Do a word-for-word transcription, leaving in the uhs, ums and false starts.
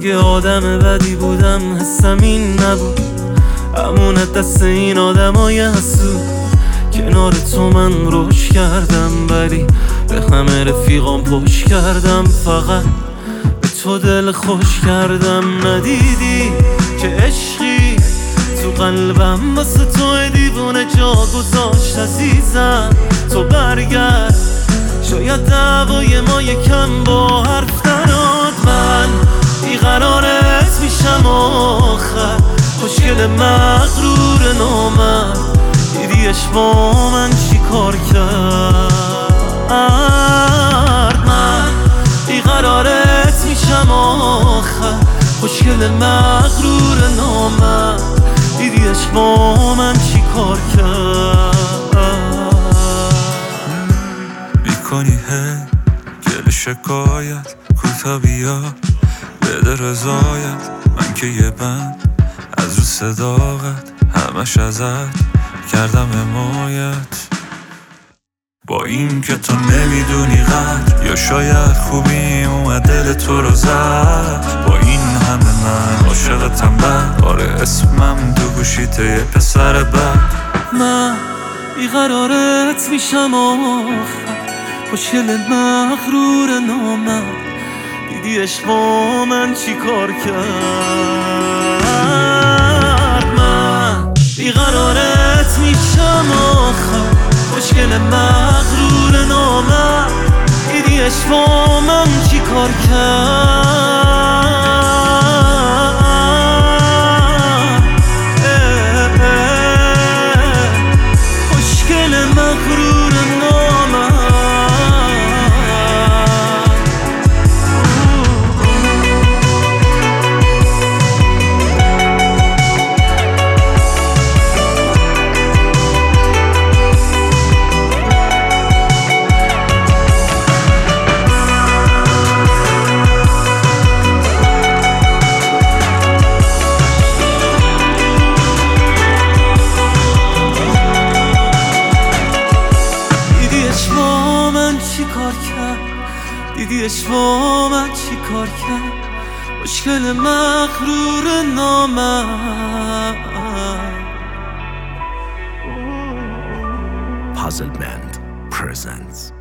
اگه آدم بدی بودم حسم این نبود، امونت دست این آدمای حسود. کنار تو من روش کردم ولی به همه رفیقام پشت کردم، فقط به تو دل خوش کردم. ندیدی که عشقی تو قلبم واسه تو دیوونه جا گذاشت عزیزم. تو برگرد شاید دعوای ما یکم با حرف نراد. من بیقرارت میشم آخر، خوشگل مغرور نامرد. دیدیش با من چی کار کرد؟ من بیقرارت میشم آخر، خوشگل مغرور نامرد. دیدیش با من چی کار کرد؟ میکنی هی گل شکایت، کوتا بیا بده رضایت. من که یه بند از رو صداقت، همش ازت کردم حمایت. با این که تو نمیدونی قدر، یا شاید خوبی اومد دل تو رو زد. با این همه من عاشقتم بد، آره اسمم دو گوشیته یه پسر بد. من بیقرارت میشم آخر، خوشگل مغرور نامرد. دیدیش با من چی کار کرد؟ من بیقرارت میشم آخر، خوشگل مغرور نامرد. دیدیش با من چی کار کرد؟ خوشگل مغرور نامرد. دیدیش با من چی کار کرد؟ مشکل مغرور نامرد. Puzzle Band presents